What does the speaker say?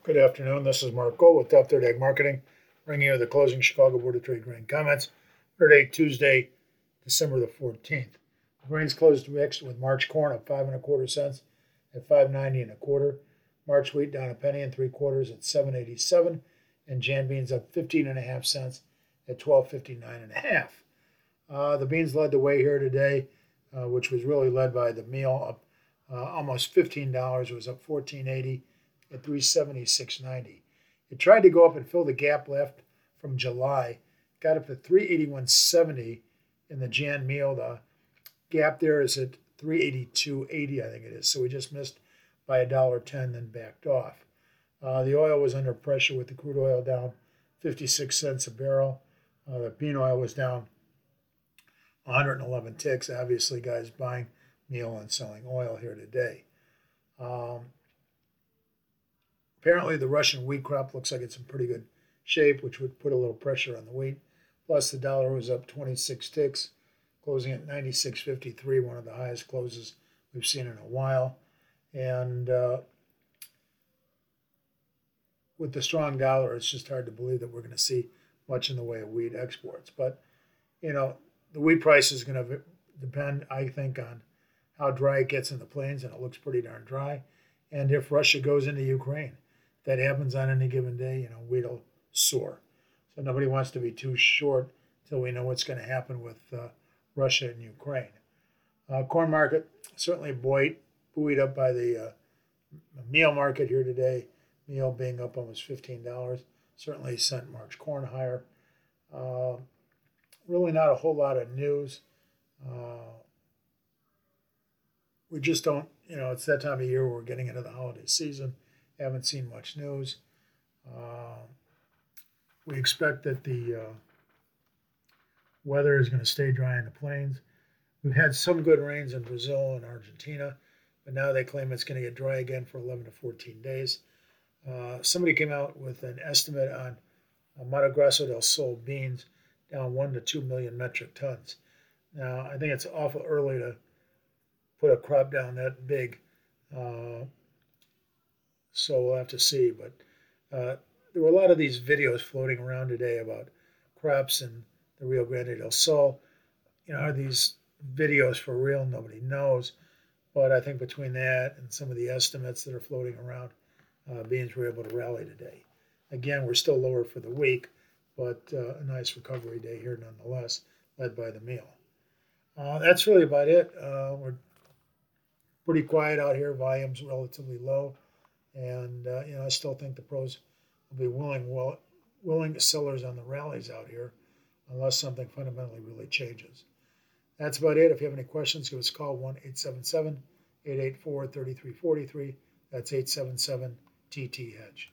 Good afternoon. This is Mark Gold with Top Third Ag Marketing, bringing you the closing Chicago Board of Trade grain comments for today, Tuesday, December the 14th. The grains closed mixed with March corn up 5.25 cents at 5.90 and a quarter. March wheat down a penny and 3/4 at 7.87, and Jan beans up 15.5 cents at 12.59 and a half. The beans led the way here today, which was really led by the meal up almost $15. It was up 14.80 at 376.90. It tried to go up and fill the gap left from July, got up to 381.70 in the Jan meal. The gap there is at 382.80, I think it is. So we just missed by $1.10, then backed off. The oil was under pressure with the crude oil down 56 cents a barrel. The bean oil was down 111 ticks. Obviously, guys buying meal and selling oil here today. Apparently, the Russian wheat crop looks like it's in pretty good shape, which would put a little pressure on the wheat. Plus, the dollar was up 26 ticks, closing at 96.53, one of the highest closes we've seen in a while. And with the strong dollar, it's just hard to believe that we're going to see much in the way of wheat exports. But, the wheat price is going to depend, I think, on how dry it gets in the plains, and it looks pretty darn dry. And if Russia goes into Ukraine, if that happens on any given day, wheat will soar. So nobody wants to be too short until we know what's going to happen with Russia and Ukraine. Corn market certainly buoyed up by the meal market here today. Meal being up almost $15, certainly sent March corn higher. Really not a whole lot of news. We just don't, it's that time of year where we're getting into the holiday season. Haven't seen much news. We expect that the weather is going to stay dry in the plains. We've had some good rains in Brazil and Argentina, but now they claim it's going to get dry again for 11 to 14 days. Somebody came out with an estimate on Mato Grosso del Sul beans down 1 to 2 million metric tons. Now, I think it's awful early to put a crop down that big, so we'll have to see. But there were a lot of these videos floating around today about crops in the Rio Grande del Sul. Are these videos for real? Nobody knows. But I think between that and some of the estimates that are floating around, beans were able to rally today. Again, we're still lower for the week, but a nice recovery day here nonetheless, led by the meal. That's really about it. We're pretty quiet out here. Volume's relatively low. And, I still think the pros will be willing sellers on the rallies out here unless something fundamentally really changes. That's about it. If you have any questions, give us a call, 1-877-884-3343. That's 877-TT-HEDGE.